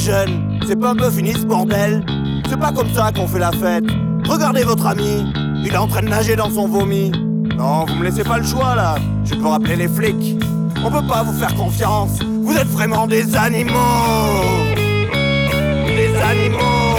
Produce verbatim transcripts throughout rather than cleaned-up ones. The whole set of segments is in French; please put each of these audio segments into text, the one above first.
jeunes, c'est pas un peu fini ce bordel? C'est pas comme ça qu'on fait la fête. Regardez votre ami, il est en train de nager dans son vomi. Non, vous me laissez pas le choix là, je peux rappeler les flics. On peut pas vous faire confiance, vous êtes vraiment des animaux. Des animaux.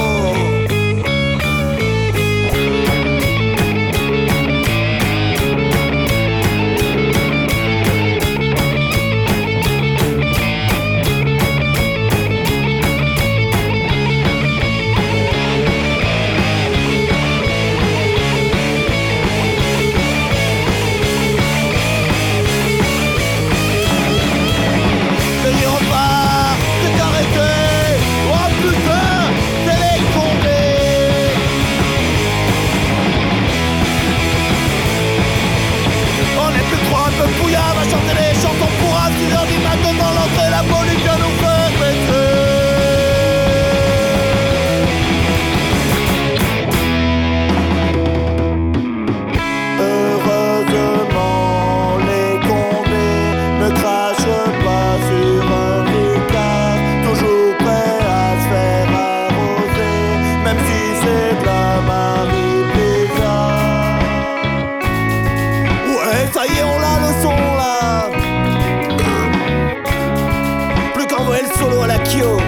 Va chanter les chansons pour à six heures du matin dans l'entrée, la police vient nous faire péter. Heureusement les condés ne crachent pas sur un ricard, toujours prêts à se faire arroser, même si c'est de la Marie Blizzard. Ouais, ça y est, on l'a le son là. Plus qu'envoyer le solo à la Kyo.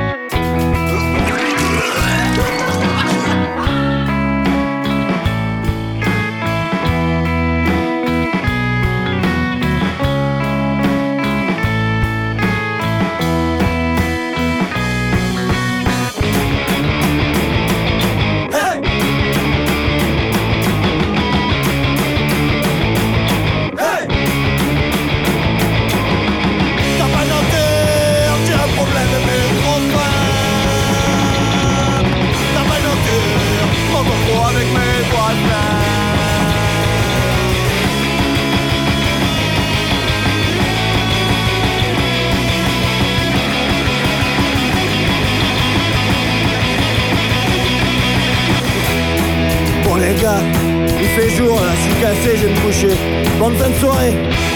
Avec mes voisins. Bon les gars, il fait jour là, je suis cassé, je vais me coucher. Bonne fin de soirée.